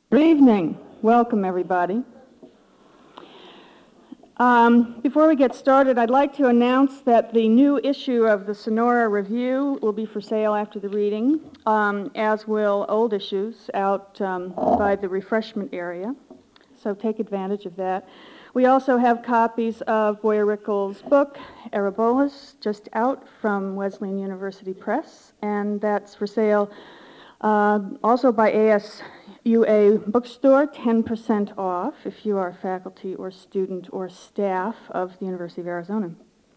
Good evening. Welcome, everybody. Before we get started, I'd like to announce that the new issue of the Sonora Review will be for sale after the reading, as will old issues out by the refreshment area. So take advantage of that. We also have copies of Boyer Rickel's book, Erebola's, just out from Wesleyan University Press, and that's for sale also by ASUA Bookstore, 10% off if you are faculty or student or staff of the University of Arizona.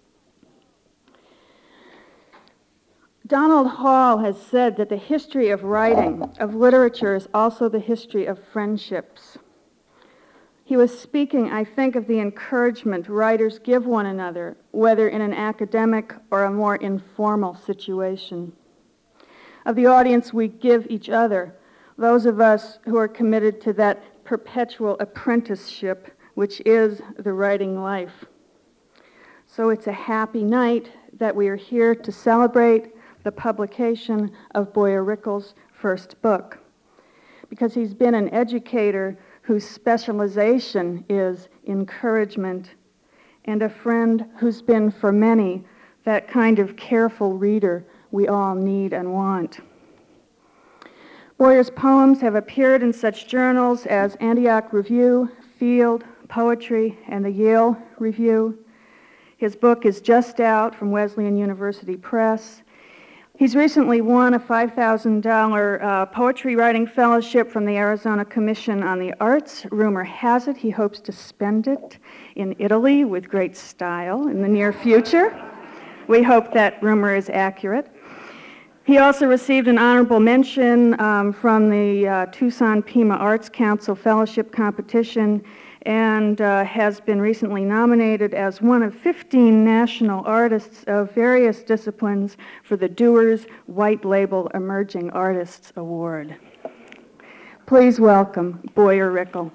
Donald Hall has said that the history of writing, of literature, is also the history of friendships. He was speaking, I think, of the encouragement writers give one another, whether in an academic or a more informal situation. Of the audience we give each other, those of us who are committed to that perpetual apprenticeship which is the writing life. So it's a happy night that we are here to celebrate the publication of Boyer Rickel's first book, because he's been an educator whose specialization is encouragement, and a friend who's been for many that kind of careful reader we all need and want. Boyer's poems have appeared in such journals as Antioch Review, Field, Poetry, and the Yale Review. His book is just out from Wesleyan University Press. He's recently won a $5,000 poetry writing fellowship from the Arizona Commission on the Arts. Rumor has it he hopes to spend it in Italy with great style in the near future. We hope that rumor is accurate. He also received an honorable mention from the Tucson Pima Arts Council Fellowship Competition and has been recently nominated as one of 15 national artists of various disciplines for the Dewar's White Label Emerging Artists Award. Please welcome Boyer Rickel.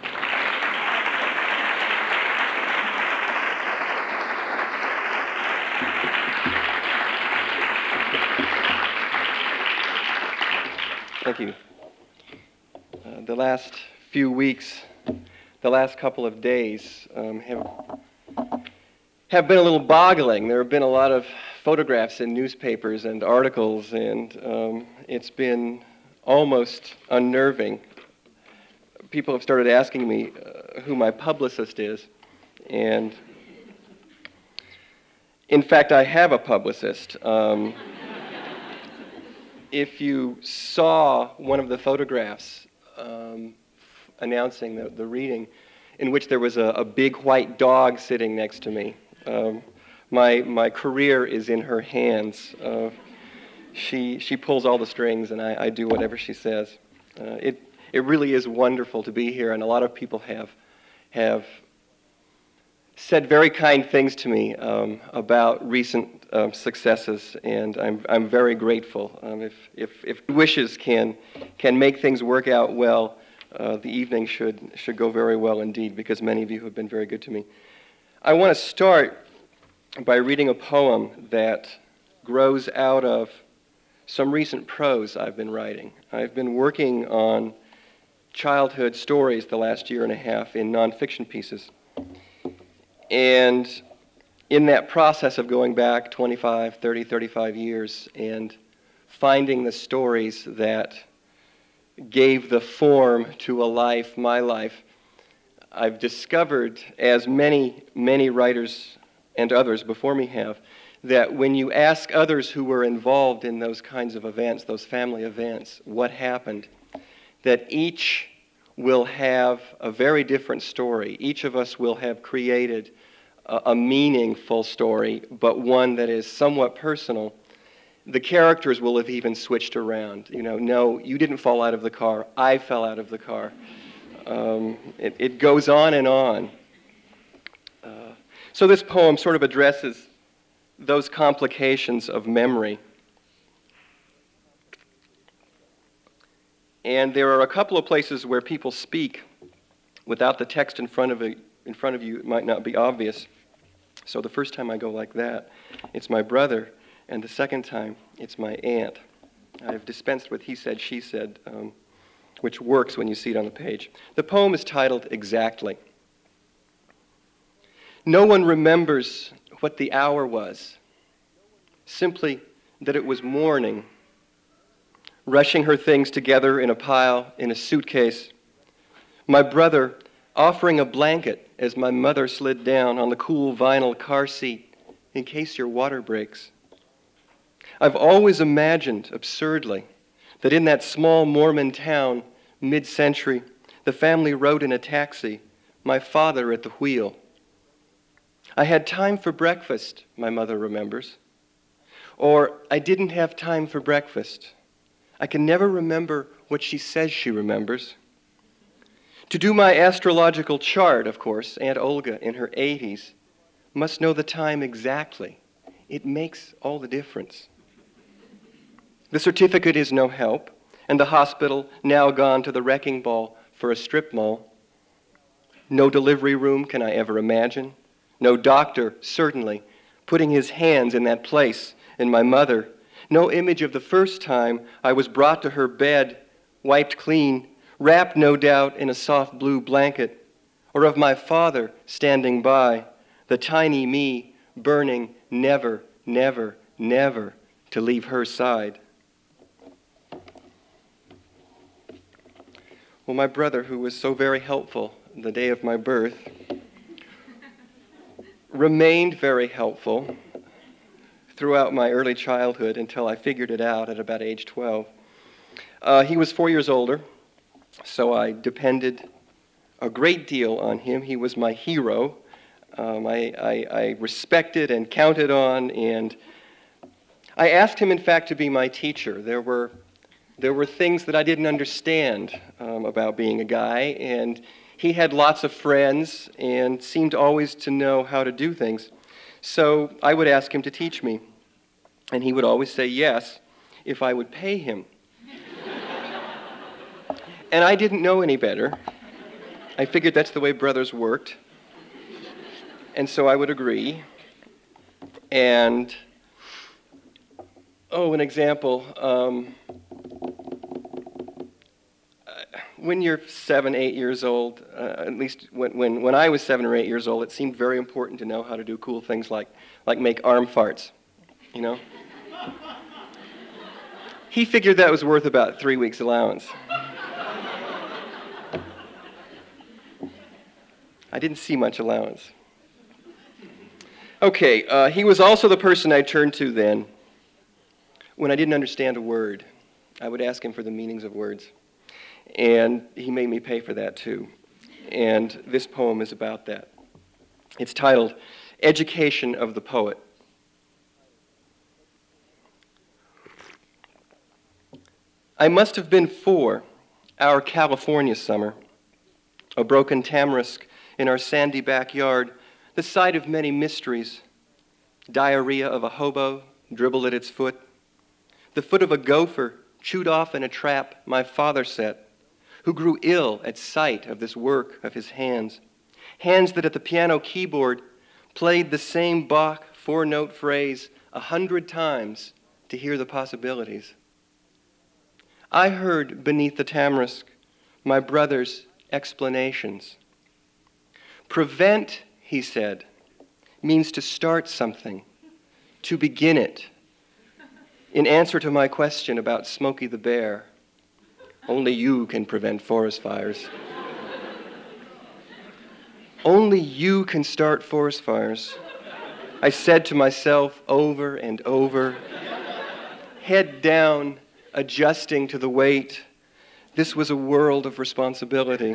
Thank you. The last few weeks, the last couple of days have been a little boggling. There have been a lot of photographs in newspapers and articles, and it's been almost unnerving. People have started asking me who my publicist is, and in fact, I have a publicist. If you saw one of the photographs announcing the reading, in which there was a big white dog sitting next to me, my career is in her hands. She pulls all the strings, and I do whatever she says. It really is wonderful to be here, and a lot of people have said very kind things to me about recent successes, and I'm very grateful. If wishes can make things work out well, the evening should go very well indeed, because many of you have been very good to me. I want to start by reading a poem that grows out of some recent prose I've been writing. I've been working on childhood stories the last year and a half in nonfiction pieces. And in that process of going back 25, 30, 35 years and finding the stories that gave the form to a life, my life, I've discovered, as many, many writers and others before me have, that when you ask others who were involved in those kinds of events, those family events, what happened, that each will have a very different story. Each of us will have created a meaningful story, but one that is somewhat personal. The characters will have even switched around. You know, no, you didn't fall out of the car, I fell out of the car. It goes on and on. So this poem sort of addresses those complications of memory. And there are a couple of places where people speak without the text in front of you. It might not be obvious. So the first time I go like that, it's my brother, and the second time, it's my aunt. I've dispensed with he said, she said. which works when you see it on the page. The poem is titled Exactly. No one remembers what the hour was, simply that it was morning. Rushing her things together in a pile in a suitcase, my brother offering a blanket as my mother slid down on the cool vinyl car seat in case your water breaks. I've always imagined, absurdly, that in that small Mormon town, mid-century, the family rode in a taxi, my father at the wheel. I had time for breakfast, my mother remembers. Or I didn't have time for breakfast. I can never remember what she says she remembers. To do my astrological chart, of course, Aunt Olga in her 80s must know the time exactly. It makes all the difference. The certificate is no help, and the hospital now gone to the wrecking ball for a strip mall. No delivery room can I ever imagine. No doctor, certainly, putting his hands in that place, and my mother. No image of the first time I was brought to her bed, wiped clean, wrapped no doubt in a soft blue blanket, or of my father standing by, the tiny me burning never, never, never to leave her side. Well, my brother, who was so very helpful the day of my birth, remained very helpful throughout my early childhood until I figured it out at about age 12. He was 4 years older, so I depended a great deal on him. He was my hero. I respected and counted on, and I asked him, in fact, to be my teacher. There were things that I didn't understand about being a guy, and he had lots of friends and seemed always to know how to do things. So I would ask him to teach me, and he would always say yes if I would pay him. And I didn't know any better. I figured that's the way brothers worked. And so I would agree. And, an example. When you're 7, 8 years old, at least when I was 7 or 8 years old, it seemed very important to know how to do cool things like make arm farts, you know? He figured that was worth about 3 weeks' allowance. I didn't see much allowance. Okay, he was also the person I turned to then when I didn't understand a word. I would ask him for the meanings of words. And he made me pay for that too. And this poem is about that. It's titled, Education of the Poet. I must have been 4, our California summer, a broken tamarisk in our sandy backyard, the site of many mysteries, diarrhea of a hobo dribbled at its foot, the foot of a gopher chewed off in a trap my father set, who grew ill at sight of this work of his hands, hands that at the piano keyboard played the same Bach 4-note phrase 100 times to hear the possibilities. I heard beneath the tamarisk my brother's explanations. Prevent, he said, means to start something, to begin it. In answer to my question about Smokey the Bear, only you can prevent forest fires. Only you can start forest fires, I said to myself over and over, head down, adjusting to the weight. This was a world of responsibility.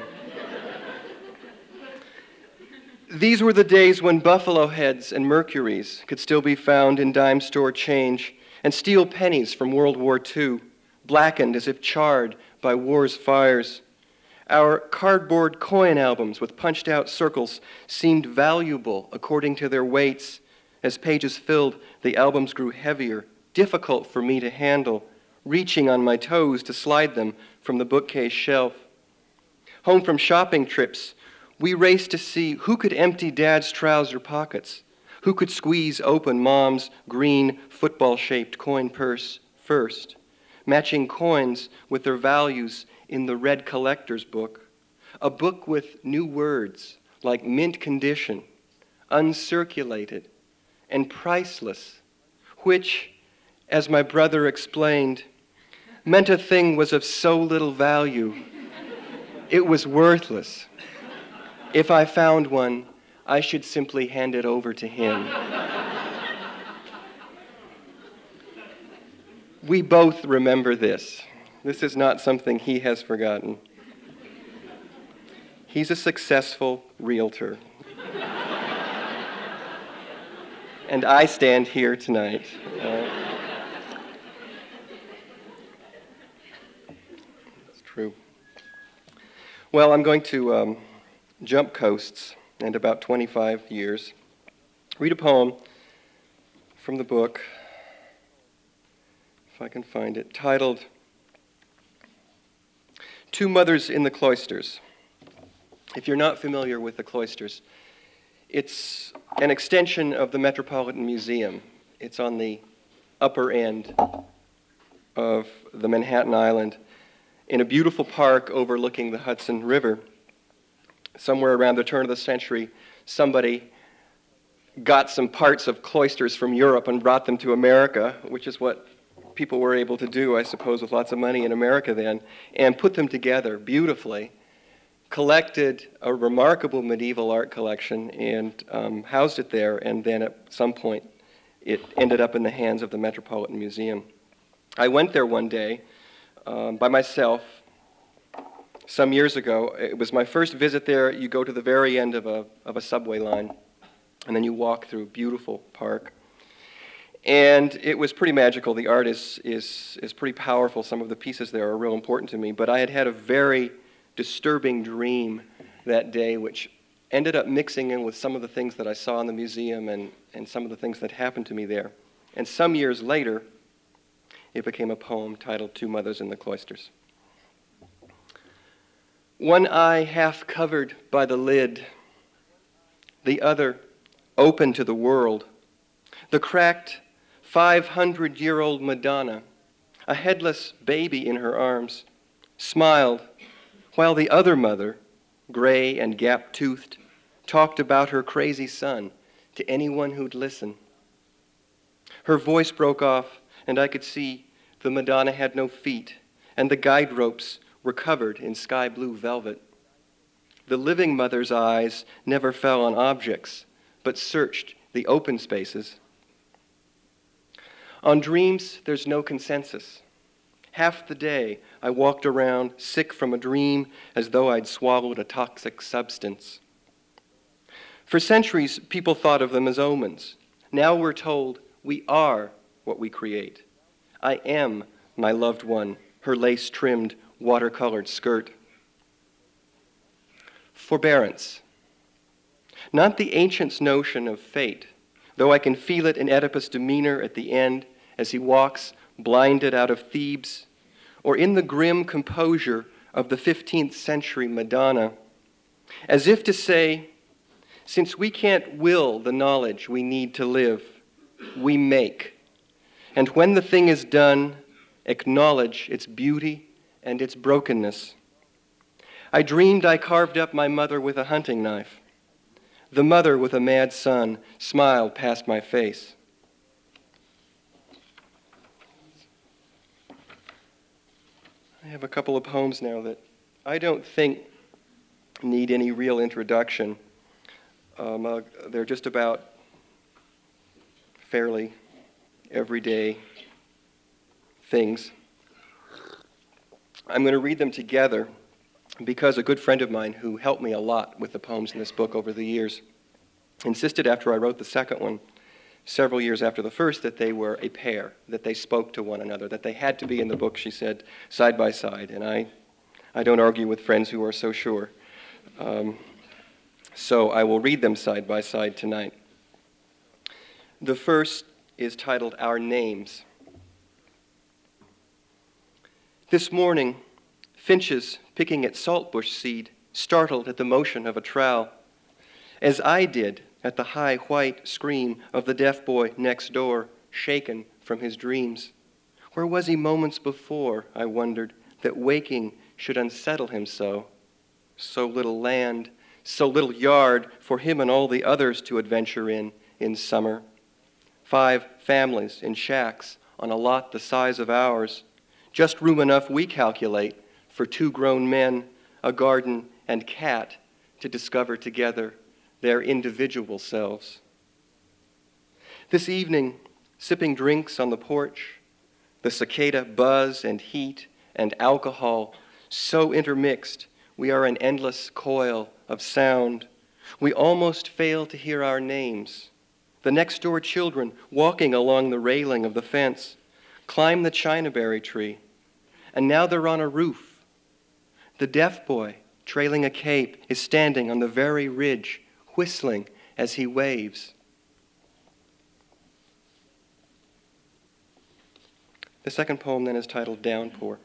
These were the days when buffalo heads and mercuries could still be found in dime store change, and steel pennies from World War II, blackened as if charred by war's fires. Our cardboard coin albums with punched-out circles seemed valuable according to their weights. As pages filled, the albums grew heavier, difficult for me to handle, reaching on my toes to slide them from the bookcase shelf. Home from shopping trips, we raced to see who could empty Dad's trouser pockets, who could squeeze open Mom's green football-shaped coin purse first, matching coins with their values in the red collector's book, a book with new words like mint condition, uncirculated, and priceless, which, as my brother explained, meant a thing was of so little value, it was worthless. If I found one, I should simply hand it over to him. We both remember this. This is not something he has forgotten. He's a successful realtor. And I stand here tonight. It's true. Well, I'm going to jump coasts and about 25 years. Read a poem from the book, if I can find it, titled Two Mothers in the Cloisters. If you're not familiar with the cloisters, it's an extension of the Metropolitan Museum. It's on the upper end of the Manhattan Island in a beautiful park overlooking the Hudson River. Somewhere around the turn of the century, somebody got some parts of cloisters from Europe and brought them to America, which is what people were able to do, I suppose, with lots of money in America then, and put them together beautifully, collected a remarkable medieval art collection and housed it there, and then at some point it ended up in the hands of the Metropolitan Museum. I went there one day by myself some years ago. It was my first visit there. You go to the very end of a subway line, and then you walk through a beautiful park. And it was pretty magical. The art is pretty powerful. Some of the pieces there are real important to me. But I had had a very disturbing dream that day, which ended up mixing in with some of the things that I saw in the museum and some of the things that happened to me there. And some years later, it became a poem titled Two Mothers in the Cloisters. One eye half covered by the lid, the other open to the world. The cracked 500-year-old Madonna, a headless baby in her arms, smiled while the other mother, gray and gap-toothed, talked about her crazy son to anyone who'd listen. Her voice broke off, and I could see the Madonna had no feet, and the guide ropes were covered in sky-blue velvet. The living mother's eyes never fell on objects, but searched the open spaces. On dreams, there's no consensus. Half the day, I walked around sick from a dream as though I'd swallowed a toxic substance. For centuries, people thought of them as omens. Now we're told we are what we create. I am my loved one, her lace-trimmed, watercolored skirt. Forbearance. Not the ancients' notion of fate, though I can feel it in Oedipus' demeanor at the end as he walks blinded out of Thebes, or in the grim composure of the 15th century Madonna, as if to say, since we can't will the knowledge we need to live, we make. And when the thing is done, acknowledge its beauty and its brokenness. I dreamed I carved up my mother with a hunting knife. The mother with a mad son smiled past my face. I have a couple of poems now that I don't think need any real introduction. They're just about fairly everyday things. I'm going to read them together because a good friend of mine who helped me a lot with the poems in this book over the years insisted after I wrote the second one, several years after the first, that they were a pair, that they spoke to one another, that they had to be in the book, she said, side by side. And I don't argue with friends who are so sure. So I will read them side by side tonight. The first is titled Our Names. This morning, finches picking at saltbush seed startled at the motion of a trowel, as I did at the high white scream of the deaf boy next door, shaken from his dreams. Where was he moments before, I wondered, that waking should unsettle him so. So little land, so little yard for him and all the others to adventure in summer. 5 families in shacks on a lot the size of ours. Just room enough, we calculate, for 2 grown men, a garden, and cat to discover together their individual selves. This evening, sipping drinks on the porch, the cicada buzz and heat and alcohol so intermixed, we are an endless coil of sound. We almost fail to hear our names. The next-door children walking along the railing of the fence climb the chinaberry tree, and now they're on a roof. The deaf boy, trailing a cape, is standing on the very ridge, whistling as he waves. The second poem then is titled Downpour.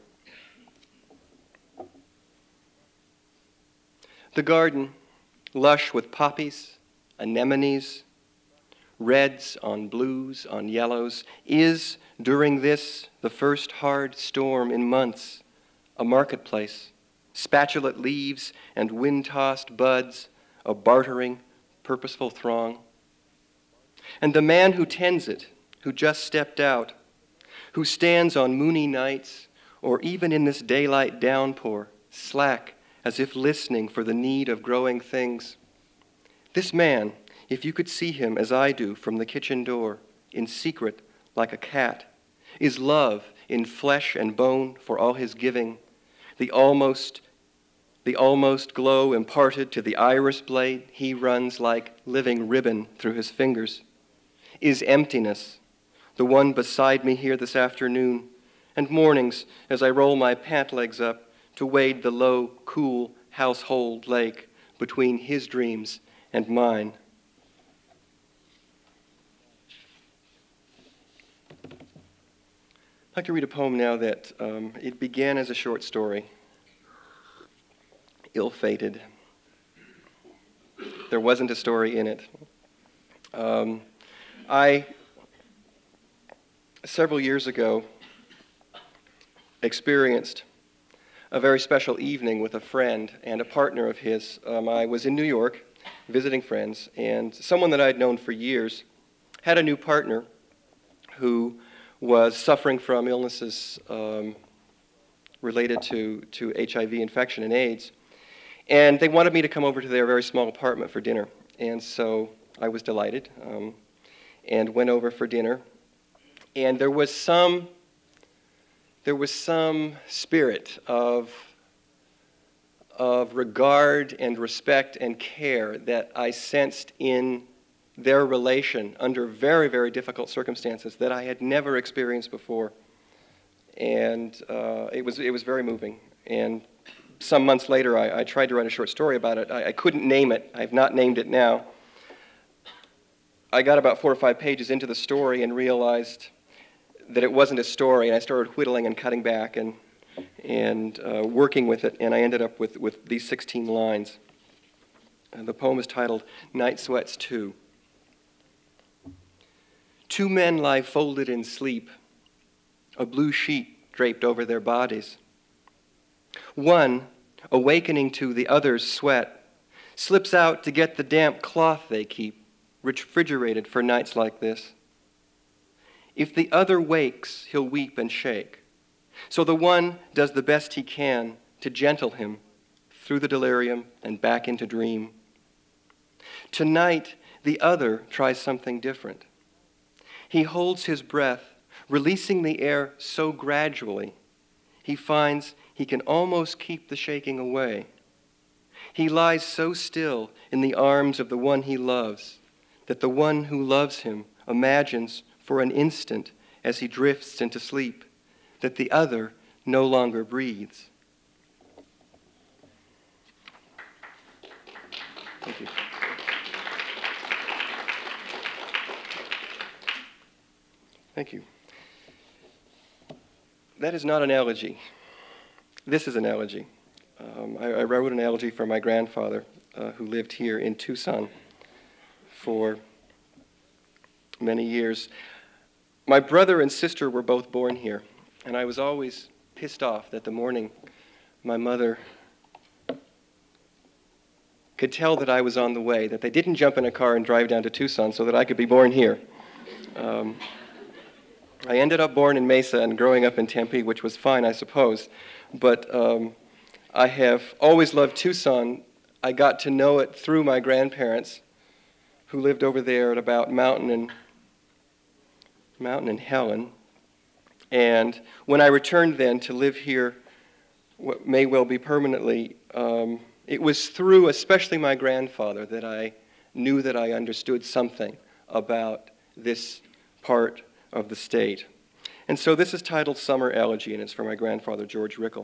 The garden, lush with poppies, anemones, reds on blues on yellows, is, during this, the first hard storm in months, a marketplace, spatulate leaves and wind-tossed buds, a bartering, purposeful throng. And the man who tends it, who just stepped out, who stands on moony nights, or even in this daylight downpour, slack as if listening for the need of growing things. This man, if you could see him as I do from the kitchen door, in secret like a cat, is love in flesh and bone for all his giving, the almost glow imparted to the iris blade he runs like living ribbon through his fingers, is emptiness, the one beside me here this afternoon, and mornings as I roll my pant legs up to wade the low, cool household lake between his dreams and mine. I'd like to read a poem now that it began as a short story, ill-fated. There wasn't a story in it. I, several years ago, experienced a very special evening with a friend and a partner of his. I was in New York visiting friends, and someone that I'd known for years had a new partner who was suffering from illnesses related to HIV infection and AIDS. And they wanted me to come over to their very small apartment for dinner. And so I was delighted and went over for dinner. And there was some spirit of regard and respect and care that I sensed in their relation under very, very difficult circumstances that I had never experienced before. And it was very moving. And some months later, I tried to write a short story about it. I couldn't name it. I've not named it now. I got about 4 or 5 pages into the story and realized that it wasn't a story, and I started whittling and cutting back and working with it, and I ended up with these 16 lines. The poem is titled Night Sweats 2. 2 men lie folded in sleep, a blue sheet draped over their bodies. One, awakening to the other's sweat, slips out to get the damp cloth they keep, refrigerated for nights like this. If the other wakes, he'll weep and shake. So the one does the best he can to gentle him through the delirium and back into dream. Tonight, the other tries something different. He holds his breath, releasing the air so gradually, he finds he can almost keep the shaking away. He lies so still in the arms of the one he loves that the one who loves him imagines for an instant as he drifts into sleep that the other no longer breathes. Thank you. Thank you. That is not an elegy. This is an elegy. I wrote an elegy for my grandfather who lived here in Tucson for many years. My brother and sister were both born here, and I was always pissed off that the morning my mother could tell that I was on the way, that they didn't jump in a car and drive down to Tucson so that I could be born here. I ended up born in Mesa and growing up in Tempe, which was fine, I suppose. But I have always loved Tucson. I got to know it through my grandparents, who lived over there at about Mountain and Helen. And when I returned then to live here, what may well be permanently, it was through especially my grandfather that I knew that I understood something about this part of the state. And so this is titled Summer Elegy, and it's for my grandfather, George Rickel.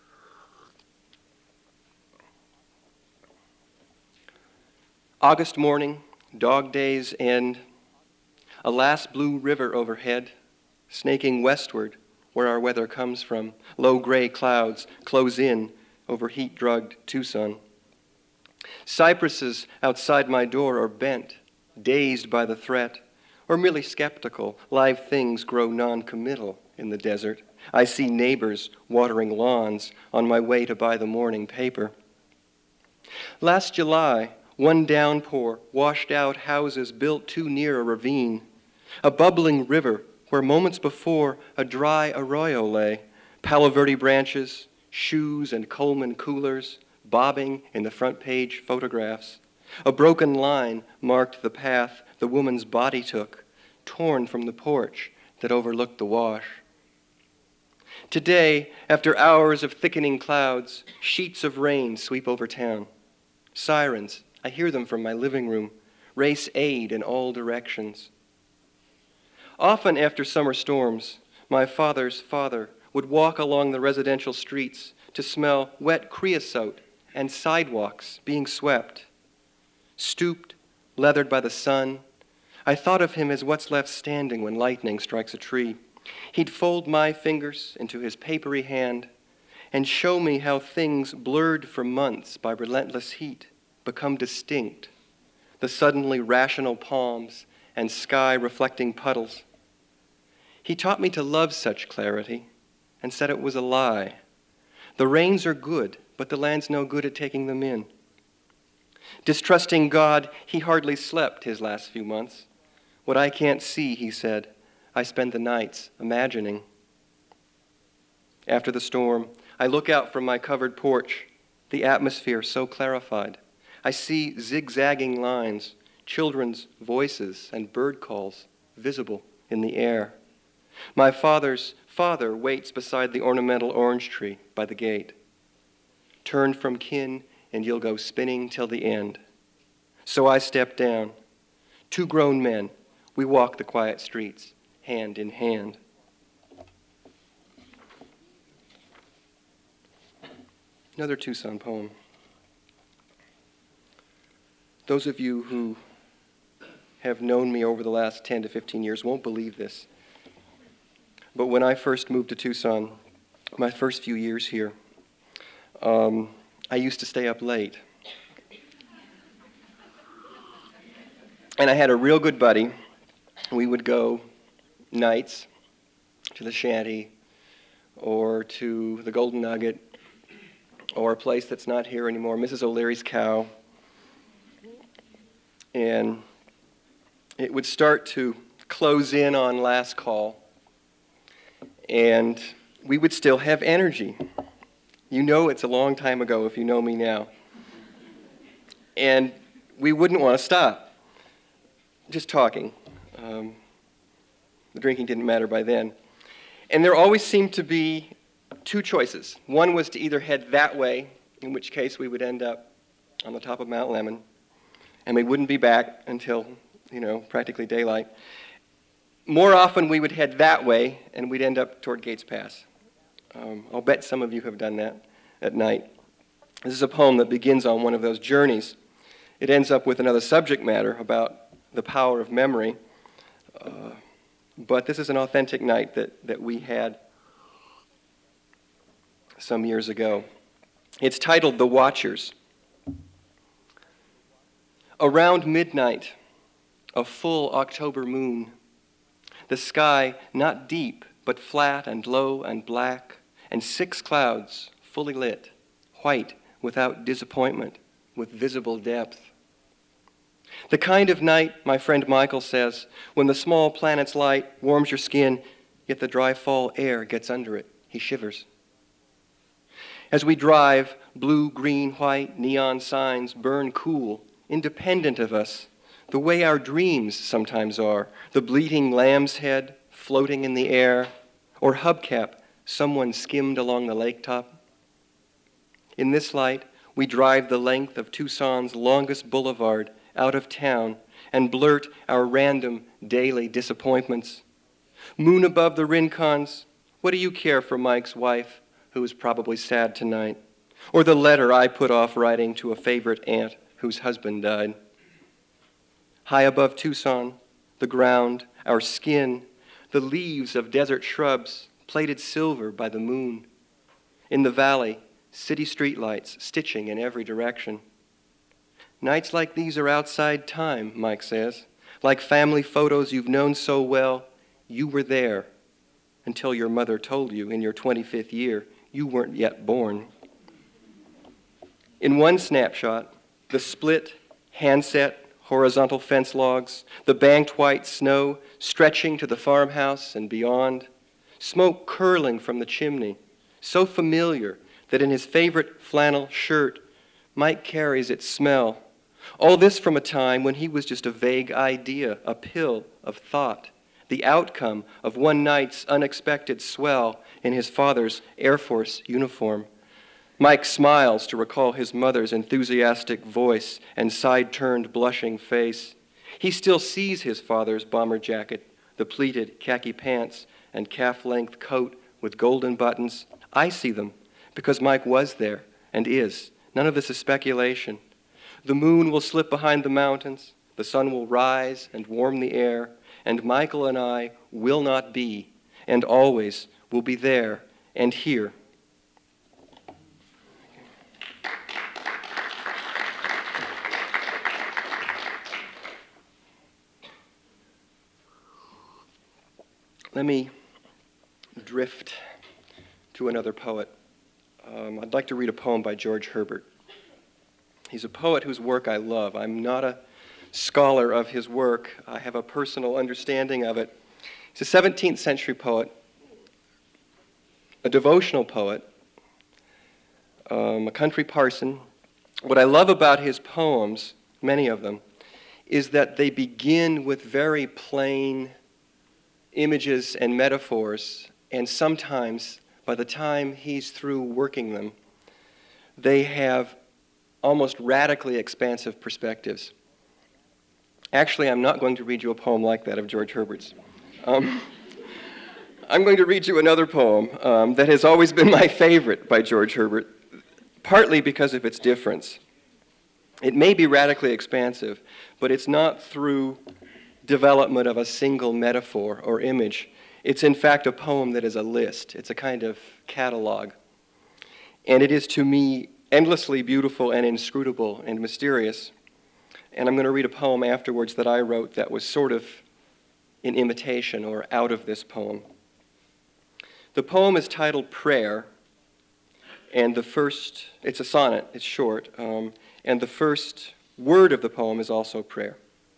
August morning, dog days end, a last blue river overhead, snaking westward where our weather comes from. Low gray clouds close in over heat-drugged Tucson. Cypresses outside my door are bent, dazed by the threat, or merely skeptical. Live things grow non-committal in the desert. I see neighbors watering lawns on my way to buy the morning paper. Last July, one downpour washed out houses built too near a ravine, a bubbling river where moments before a dry arroyo lay, Palo Verde branches, shoes and Coleman coolers bobbing in the front page photographs. A broken line marked the path the woman's body took, torn from the porch that overlooked the wash. Today, after hours of thickening clouds, sheets of rain sweep over town. Sirens, I hear them from my living room, race aid in all directions. Often after summer storms, my father's father would walk along the residential streets to smell wet creosote and sidewalks being swept. Stooped, leathered by the sun, I thought of him as what's left standing when lightning strikes a tree. He'd fold my fingers into his papery hand and show me how things blurred for months by relentless heat become distinct, the suddenly rational palms and sky-reflecting puddles. He taught me to love such clarity and said it was a lie. The rains are good, but the land's no good at taking them in. Distrusting God, he hardly slept his last few months. What I can't see, he said, I spend the nights imagining. After the storm, I look out from my covered porch, the atmosphere so clarified. I see zigzagging lines, children's voices and bird calls visible in the air. My father's father waits beside the ornamental orange tree by the gate. Turn from kin and you'll go spinning till the end. So I step down. Two grown men, we walk the quiet streets, hand in hand. Another Tucson poem. Those of you who have known me over the last 10 to 15 years won't believe this. But when I first moved to Tucson, my first few years here, I used to stay up late. And I had a real good buddy. We would go nights to the Shanty or to the Golden Nugget or a place that's not here anymore, Mrs. O'Leary's Cow. And it would start to close in on last call, and we would still have energy. You know it's a long time ago if you know me now. And we wouldn't want to stop. Just talking. The drinking didn't matter by then. And there always seemed to be two choices. One was to either head that way, in which case we would end up on the top of Mount Lemmon, and we wouldn't be back until, practically daylight. More often we would head that way, and we'd end up toward Gates Pass. I'll bet some of you have done that at night. This is a poem that begins on one of those journeys. It ends up with another subject matter about the power of memory. But this is an authentic night that we had some years ago. It's titled The Watchers. Around midnight, a full October moon, the sky not deep, but flat and low and black, and 6 clouds fully lit, white without disappointment, with visible depth. The kind of night, my friend Michael says, when the small planet's light warms your skin, yet the dry fall air gets under it. He shivers. As we drive, blue, green, white, neon signs burn cool, independent of us, the way our dreams sometimes are, the bleating lamb's head floating in the air, or hubcap someone skimmed along the lake top. In this light, we drive the length of Tucson's longest boulevard out of town and blurt our random daily disappointments. Moon above the rincons, what do you care for Mike's wife, who is probably sad tonight? Or the letter I put off writing to a favorite aunt whose husband died? High above Tucson, the ground, our skin, the leaves of desert shrubs plated silver by the moon. In the valley, city streetlights stitching in every direction. Nights like these are outside time, Mike says. Like family photos you've known so well, you were there until your mother told you in your 25th year you weren't yet born. In one snapshot, the split, handset, horizontal fence logs, the banked white snow stretching to the farmhouse and beyond, smoke curling from the chimney, so familiar that in his favorite flannel shirt, Mike carries its smell. All this from a time when he was just a vague idea, a pill of thought, the outcome of one night's unexpected swell in his father's Air Force uniform. Mike smiles to recall his mother's enthusiastic voice and side-turned blushing face. He still sees his father's bomber jacket, the pleated khaki pants and calf-length coat with golden buttons. I see them because Mike was there and is. None of this is speculation. The moon will slip behind the mountains, the sun will rise and warm the air, and Michael and I will not be, and always will be there and here. Let me drift to another poet. I'd like to read a poem by George Herbert. He's a poet whose work I love. I'm not a scholar of his work. I have a personal understanding of it. He's a 17th century poet, a devotional poet, a country parson. What I love about his poems, many of them, is that they begin with very plain images and metaphors, and sometimes, by the time he's through working them, they have almost radically expansive perspectives. Actually, I'm not going to read you a poem like that of George Herbert's. I'm going to read you another poem that has always been my favorite by George Herbert, partly because of its difference. It may be radically expansive, but it's not through development of a single metaphor or image. It's in fact a poem that is a list. It's a kind of catalog. And it is to me endlessly beautiful and inscrutable and mysterious. And I'm going to read a poem afterwards that I wrote that was sort of in imitation or out of this poem. The poem is titled Prayer, and it's a sonnet, it's short, and the first word of the poem is also prayer.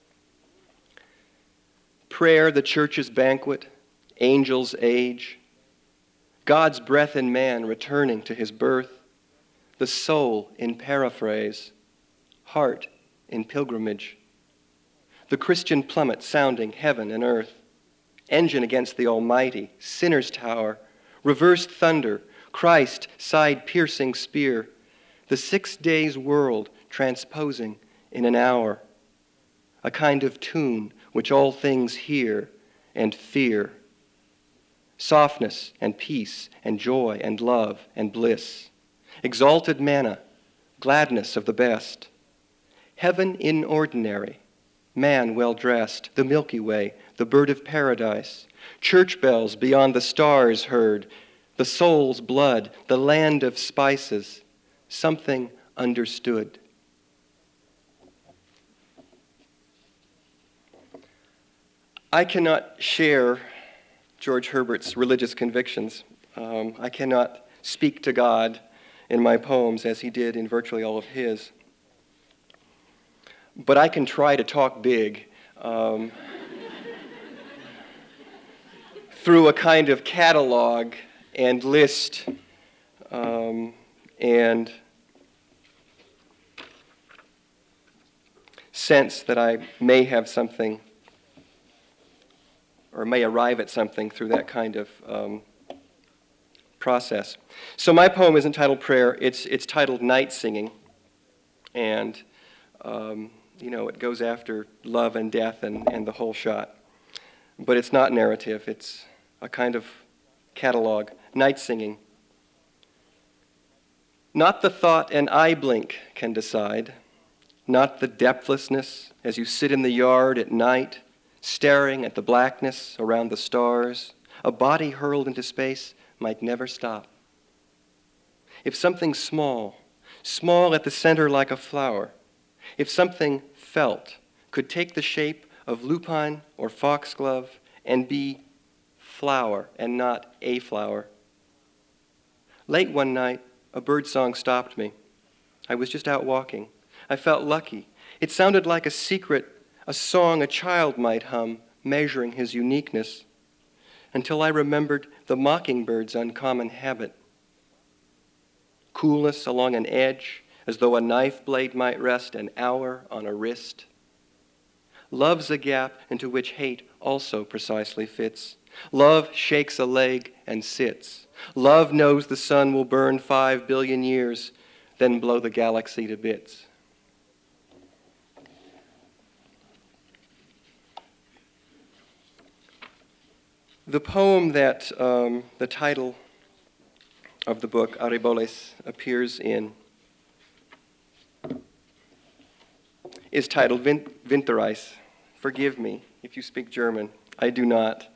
Prayer, the church's banquet, angels' age, God's breath in man returning to his birth, the soul in paraphrase, heart in pilgrimage, the Christian plummet sounding heaven and earth, engine against the Almighty, sinner's tower, reversed thunder, Christ side-piercing spear, the 6 days' world transposing in an hour, a kind of tune which all things hear and fear, softness and peace and joy and love and bliss, exalted manna, gladness of the best, heaven in ordinary, man well dressed, the Milky Way, the bird of paradise, church bells beyond the stars heard, the soul's blood, the land of spices, something understood. I cannot share George Herbert's religious convictions. I cannot speak to God in my poems as he did in virtually all of his. But I can try to talk big through a kind of catalog and list and sense that I may have something or may arrive at something through that kind of process. So my poem is entitled Prayer. It's titled Night Singing, and it goes after love and death and the whole shot. But it's not narrative. It's a kind of catalog. Night Singing. Not the thought an eye blink can decide, not the depthlessness as you sit in the yard at night, staring at the blackness around the stars. A body hurled into space might never stop. If something small, small at the center like a flower, if something felt could take the shape of lupine or foxglove and be flower and not a flower. Late one night, a birdsong stopped me. I was just out walking. I felt lucky. It sounded like a secret, a song a child might hum, measuring his uniqueness, until I remembered the mockingbird's uncommon habit. Coolness along an edge, as though a knife blade might rest an hour on a wrist. Love's a gap into which hate also precisely fits. Love shakes a leg and sits. Love knows the sun will burn 5 billion years, then blow the galaxy to bits. The poem that the title of the book, Arreboles, appears in is titled Winterreise. Forgive me if you speak German. I do not.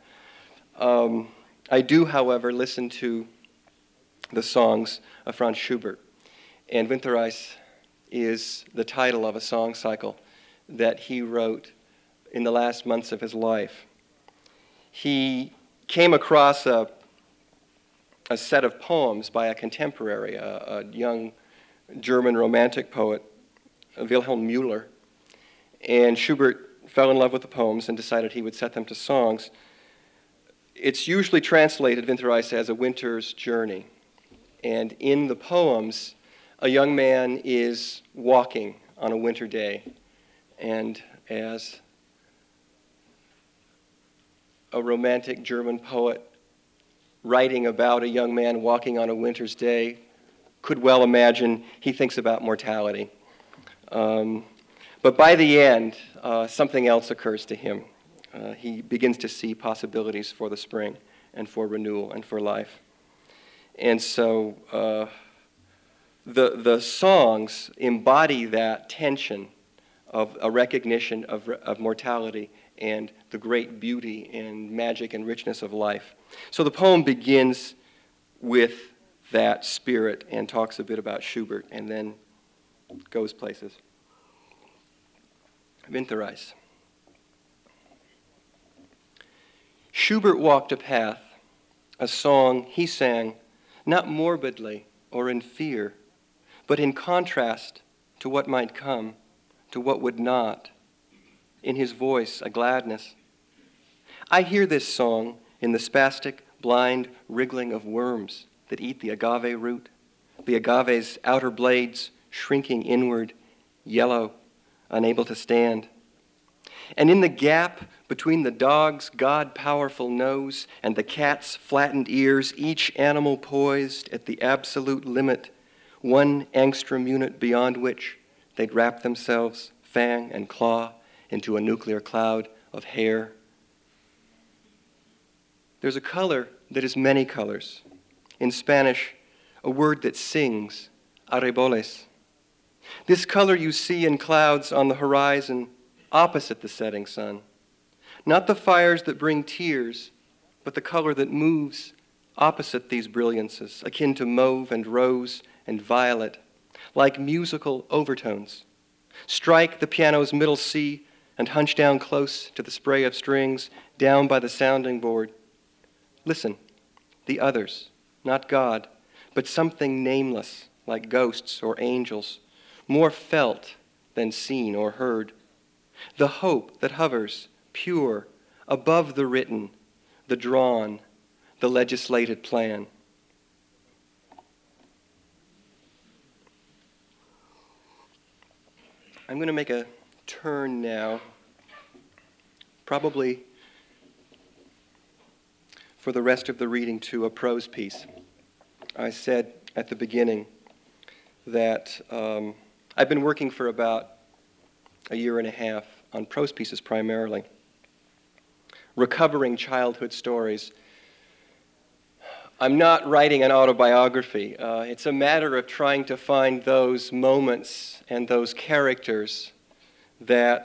I do, however, listen to the songs of Franz Schubert. And Winterreise is the title of a song cycle that he wrote in the last months of his life. He came across a set of poems by a contemporary, a young German romantic poet, Wilhelm Müller. And Schubert fell in love with the poems and decided he would set them to songs. It's usually translated, Winterreise, as a winter's journey. And in the poems, a young man is walking on a winter day. And as a romantic German poet writing about a young man walking on a winter's day could well imagine, he thinks about mortality. But by the end, something else occurs to him. He begins to see possibilities for the spring and for renewal and for life. And so the songs embody that tension of a recognition of mortality and the great beauty and magic and richness of life. So the poem begins with that spirit and talks a bit about Schubert and then goes places. Winterreise. Schubert walked a path, a song he sang, not morbidly or in fear, but in contrast to what might come, to what would not. In his voice, a gladness. I hear this song in the spastic, blind wriggling of worms that eat the agave root, the agave's outer blades shrinking inward, yellow, unable to stand. And in the gap between the dog's God-powerful nose and the cat's flattened ears, each animal poised at the absolute limit, 1 angstrom unit beyond which they'd wrap themselves, fang and claw, into a nuclear cloud of hair. There's a color that is many colors. In Spanish, a word that sings, arreboles. This color you see in clouds on the horizon opposite the setting sun. Not the fires that bring tears, but the color that moves opposite these brilliances, akin to mauve and rose and violet, like musical overtones. Strike the piano's middle C and hunch down close to the spray of strings down by the sounding board. Listen, the others, not God, but something nameless, like ghosts or angels, more felt than seen or heard. The hope that hovers, pure, above the written, the drawn, the legislated plan. I'm going to make a turn now, probably for the rest of the reading, to a prose piece. I said at the beginning that I've been working for about a year and a half on prose pieces primarily, recovering childhood stories. I'm not writing an autobiography. It's a matter of trying to find those moments and those characters that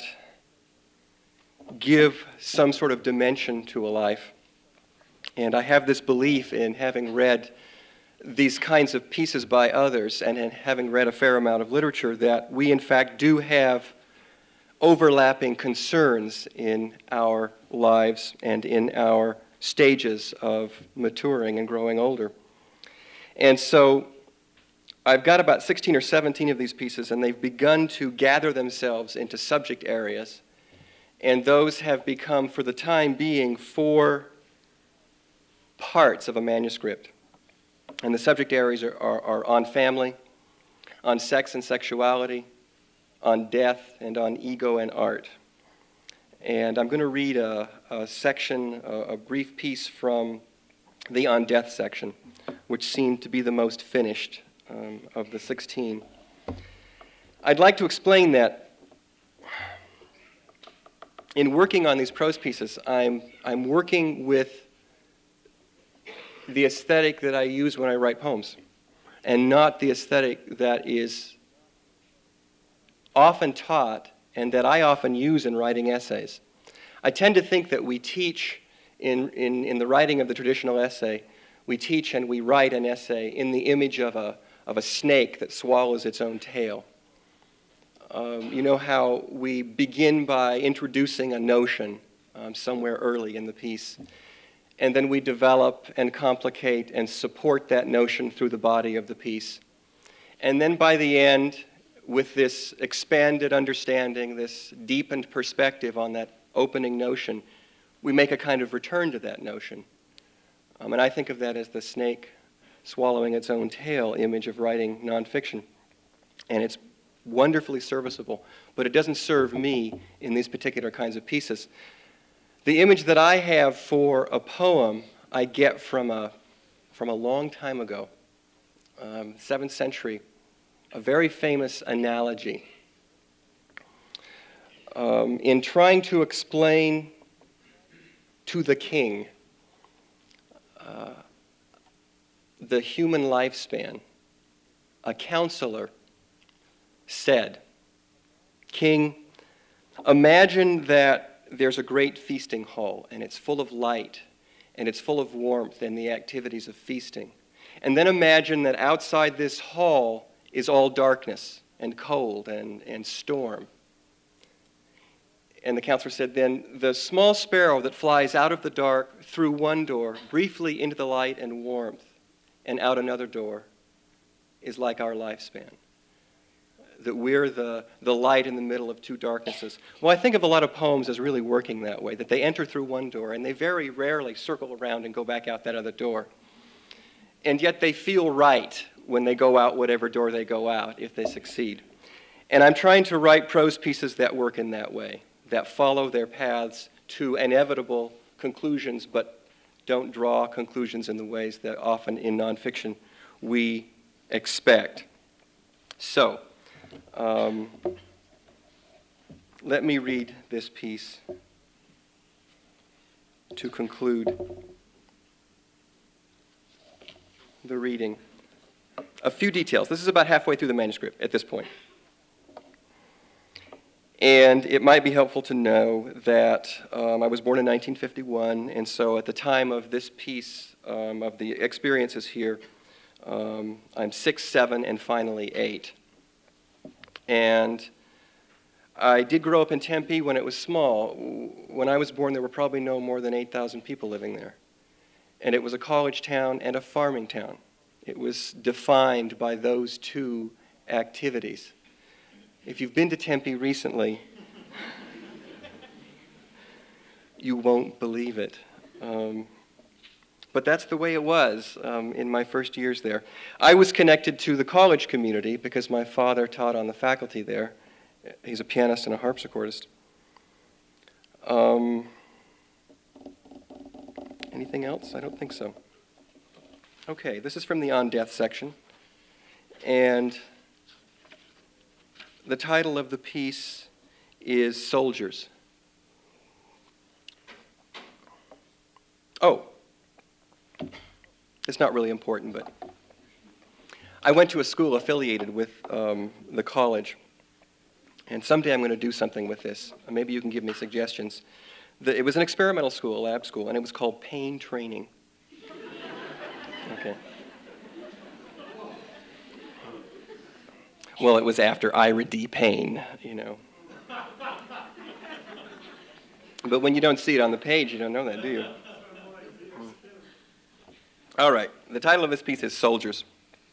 give some sort of dimension to a life. And I have this belief in having read these kinds of pieces by others and having read a fair amount of literature that we in fact do have overlapping concerns in our lives and in our stages of maturing and growing older. And so I've got about 16 or 17 of these pieces, and they've begun to gather themselves into subject areas. And those have become, for the time being, 4 parts of a manuscript. And the subject areas are on family, on sex and sexuality, on death, and on ego and art. And I'm going to read a section, a brief piece from the On Death section, which seemed to be the most finished of the 16. I'd like to explain that in working on these prose pieces, I'm working with the aesthetic that I use when I write poems, and not the aesthetic that is often taught and that I often use in writing essays. I tend to think that we teach in the writing of the traditional essay, we teach and we write an essay in the image of a snake that swallows its own tail. You know how we begin by introducing a notion somewhere early in the piece, and then we develop and complicate and support that notion through the body of the piece. And then by the end, with this expanded understanding, this deepened perspective on that opening notion, we make a kind of return to that notion. And I think of that as the snake swallowing its own tail image of writing nonfiction. And it's wonderfully serviceable, but it doesn't serve me in these particular kinds of pieces. The image that I have for a poem I get from a long time ago, 7th century, a very famous analogy. In trying to explain to the king the human lifespan, a counselor said, "King, imagine that there's a great feasting hall, and it's full of light, and it's full of warmth and the activities of feasting. And then imagine that outside this hall is all darkness and cold and storm." And the counselor said, "Then the small sparrow that flies out of the dark through one door, briefly into the light and warmth, and out another door, is like our lifespan. That we're the light in the middle of two darknesses." Well, I think of a lot of poems as really working that way, that they enter through one door, and they very rarely circle around and go back out that other door. And yet they feel right when they go out whatever door they go out, if they succeed. And I'm trying to write prose pieces that work in that way, that follow their paths to inevitable conclusions, but don't draw conclusions in the ways that often in nonfiction we expect. So, let me read this piece to conclude the reading. A few details. This is about halfway through the manuscript at this point. And it might be helpful to know that I was born in 1951, and so at the time of this piece, of the experiences here, I'm 6, 7, and finally 8. And I did grow up in Tempe when it was small. When I was born, there were probably no more than 8,000 people living there. And it was a college town and a farming town. It was defined by those two activities. If you've been to Tempe recently, you won't believe it. But that's the way it was in my first years there. I was connected to the college community because my father taught on the faculty there. He's a pianist and a harpsichordist. Anything else? I don't think so. Okay, this is from the On Death section. And the title of the piece is Soldiers. Oh, it's not really important, but I went to a school affiliated with the college, and someday I'm going to do something with this. Maybe you can give me suggestions. It was an experimental school, a lab school, and it was called Pain Training. Okay. Well, it was after Ira D. Payne, you know. But when you don't see it on the page, you don't know that, do you? All right, the title of this piece is Soldiers.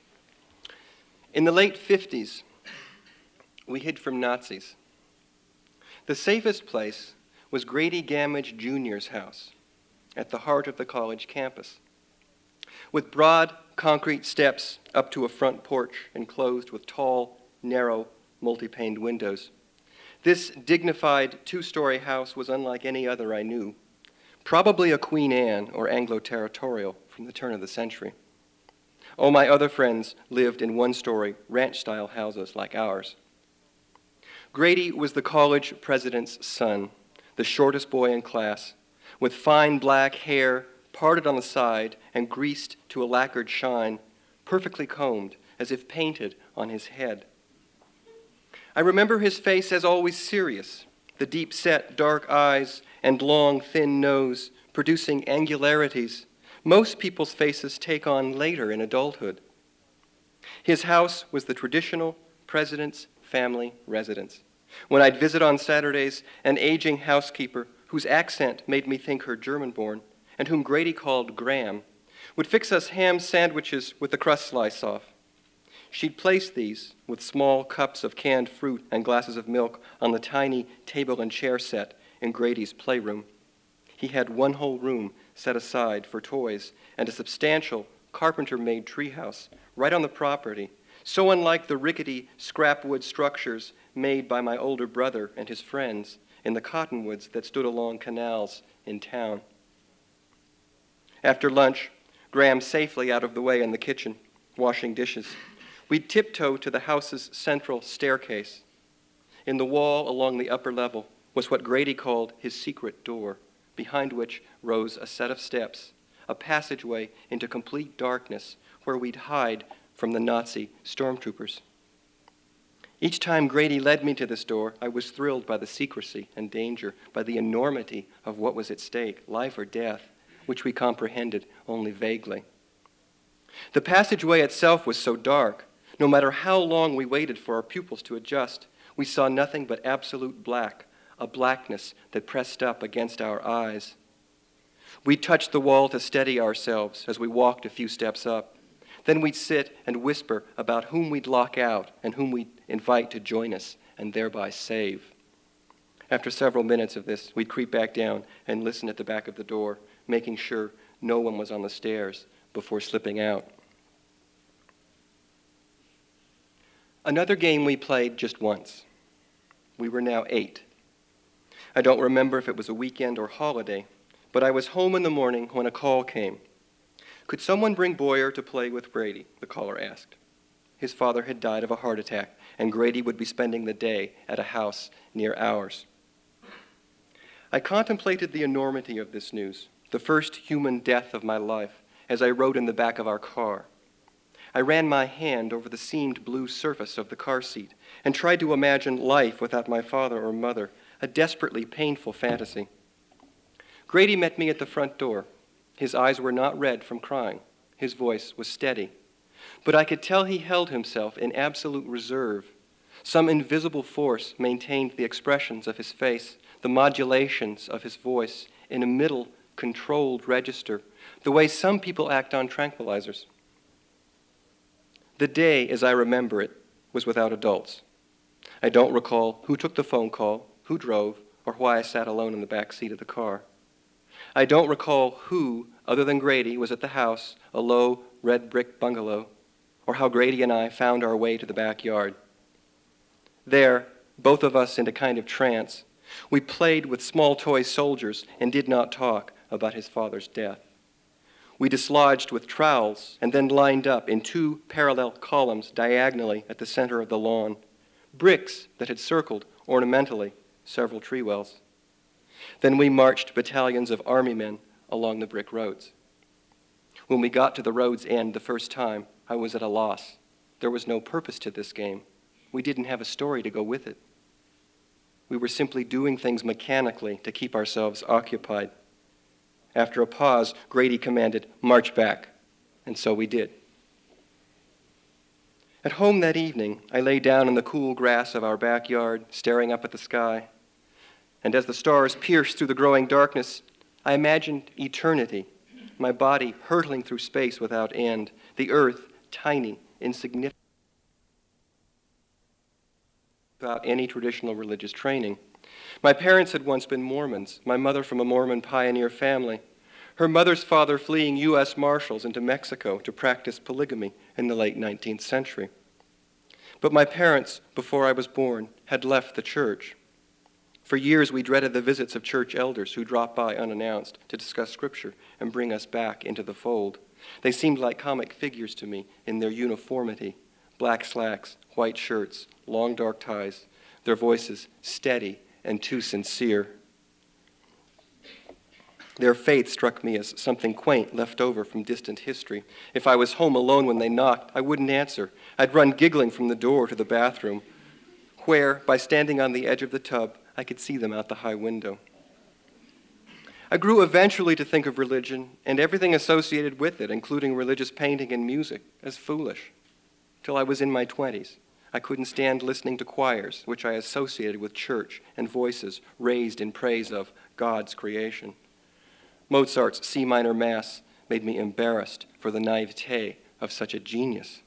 In the late 50s, we hid from Nazis. The safest place was Grady Gamage Jr.'s house at the heart of the college campus, with broad concrete steps up to a front porch enclosed with tall, narrow, multi-paned windows. This dignified two-story house was unlike any other I knew, probably a Queen Anne or Anglo-Territorial from the turn of the century. All my other friends lived in one-story, ranch-style houses like ours. Grady was the college president's son, the shortest boy in class, with fine black hair parted on the side and greased to a lacquered shine, perfectly combed, as if painted on his head. I remember his face as always serious, the deep-set dark eyes and long, thin nose producing angularities most people's faces take on later in adulthood. His house was the traditional president's family residence. When I'd visit on Saturdays, an aging housekeeper whose accent made me think her German-born, and whom Grady called Graham, would fix us ham sandwiches with the crust slice off. She'd place these, with small cups of canned fruit and glasses of milk, on the tiny table and chair set in Grady's playroom. He had one whole room set aside for toys and a substantial carpenter-made treehouse right on the property, so unlike the rickety scrapwood structures made by my older brother and his friends in the cottonwoods that stood along canals in town. After lunch, Graham safely out of the way in the kitchen, washing dishes, we'd tiptoe to the house's central staircase. In the wall along the upper level was what Grady called his secret door, behind which rose a set of steps, a passageway into complete darkness where we'd hide from the Nazi stormtroopers. Each time Grady led me to this door, I was thrilled by the secrecy and danger, by the enormity of what was at stake, life or death, which we comprehended only vaguely. The passageway itself was so dark, no matter how long we waited for our pupils to adjust, we saw nothing but absolute black, a blackness that pressed up against our eyes. We touched the wall to steady ourselves as we walked a few steps up. Then we'd sit and whisper about whom we'd lock out and whom we'd invite to join us and thereby save. After several minutes of this, we'd creep back down and listen at the back of the door, making sure no one was on the stairs before slipping out. Another game we played just once. We were now 8. I don't remember if it was a weekend or holiday, but I was home in the morning when a call came. Could someone bring Boyer to play with Grady? The caller asked. His father had died of a heart attack, and Grady would be spending the day at a house near ours. I contemplated the enormity of this news, the first human death of my life, as I rode in the back of our car. I ran my hand over the seamed blue surface of the car seat and tried to imagine life without my father or mother, a desperately painful fantasy. Grady met me at the front door. His eyes were not red from crying. His voice was steady. But I could tell he held himself in absolute reserve. Some invisible force maintained the expressions of his face, the modulations of his voice, in a middle, controlled register, the way some people act on tranquilizers. The day, as I remember it, was without adults. I don't recall who took the phone call, who drove, or why I sat alone in the back seat of the car. I don't recall who, other than Grady, was at the house, a low, red brick bungalow, or how Grady and I found our way to the backyard. There, both of us in a kind of trance, we played with small toy soldiers and did not talk about his father's death. We dislodged with trowels and then lined up in 2 parallel columns diagonally at the center of the lawn, bricks that had circled ornamentally several tree wells. Then we marched battalions of army men along the brick roads. When we got to the road's end the first time, I was at a loss. There was no purpose to this game. We didn't have a story to go with it. We were simply doing things mechanically to keep ourselves occupied. After a pause, Grady commanded, "March back," and so we did. At home that evening, I lay down in the cool grass of our backyard, staring up at the sky. And as the stars pierced through the growing darkness, I imagined eternity, my body hurtling through space without end, the earth tiny, insignificant, without any traditional religious training. My parents had once been Mormons, my mother from a Mormon pioneer family, her mother's father fleeing U.S. Marshals into Mexico to practice polygamy in the late 19th century. But my parents, before I was born, had left the church. For years, we dreaded the visits of church elders who dropped by unannounced to discuss Scripture and bring us back into the fold. They seemed like comic figures to me in their uniformity, black slacks, white shirts, long dark ties, their voices steady and too sincere. Their faith struck me as something quaint left over from distant history. If I was home alone when they knocked, I wouldn't answer. I'd run giggling from the door to the bathroom, where, by standing on the edge of the tub, I could see them out the high window. I grew eventually to think of religion and everything associated with it, including religious painting and music, as foolish. Till I was in my 20s. I couldn't stand listening to choirs, which I associated with church and voices raised in praise of God's creation. Mozart's C minor Mass made me embarrassed for the naivete of such a genius.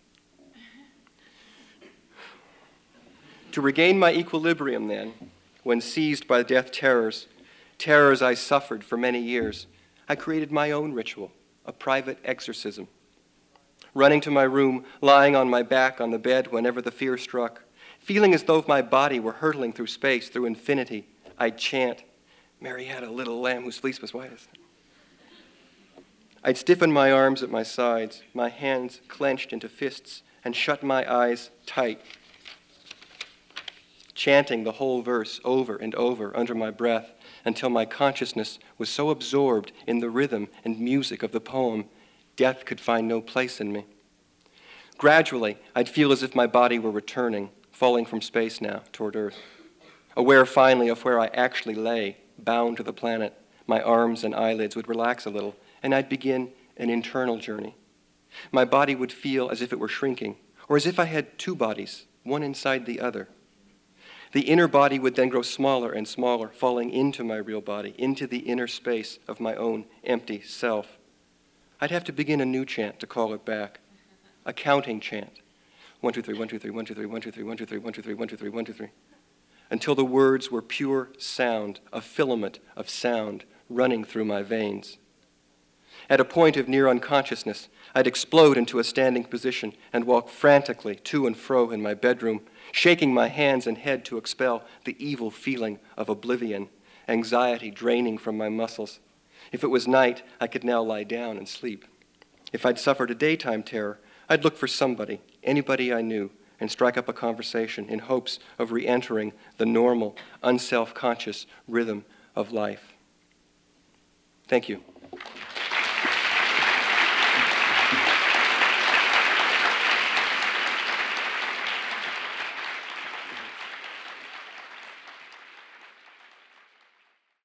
To regain my equilibrium then, when seized by death terrors I suffered for many years, I created my own ritual, a private exorcism. Running to my room, lying on my back on the bed whenever the fear struck, feeling as though my body were hurtling through space, through infinity, I'd chant, "Mary had a little lamb whose fleece was white as..." I'd stiffen my arms at my sides, my hands clenched into fists, and shut my eyes tight, chanting the whole verse over and over under my breath until my consciousness was so absorbed in the rhythm and music of the poem, death could find no place in me. Gradually, I'd feel as if my body were returning, falling from space now toward Earth. Aware finally of where I actually lay, bound to the planet, my arms and eyelids would relax a little, and I'd begin an internal journey. My body would feel as if it were shrinking, or as if I had 2 bodies, one inside the other. The inner body would then grow smaller and smaller, falling into my real body, into the inner space of my own empty self. I'd have to begin a new chant to call it back, a counting chant. 1, 2, 3, 1, 2, 3, 1, 2, 3, 1, 2, 3, 1, 2, 3, 1, 2, 3, 1, 2, 3, 1, 2, 3, until the words were pure sound, a filament of sound running through my veins. At a point of near unconsciousness, I'd explode into a standing position and walk frantically to and fro in my bedroom, shaking my hands and head to expel the evil feeling of oblivion, anxiety draining from my muscles. If it was night, I could now lie down and sleep. If I'd suffered a daytime terror, I'd look for somebody, anybody I knew, and strike up a conversation in hopes of re-entering the normal, unself-conscious rhythm of life. Thank you.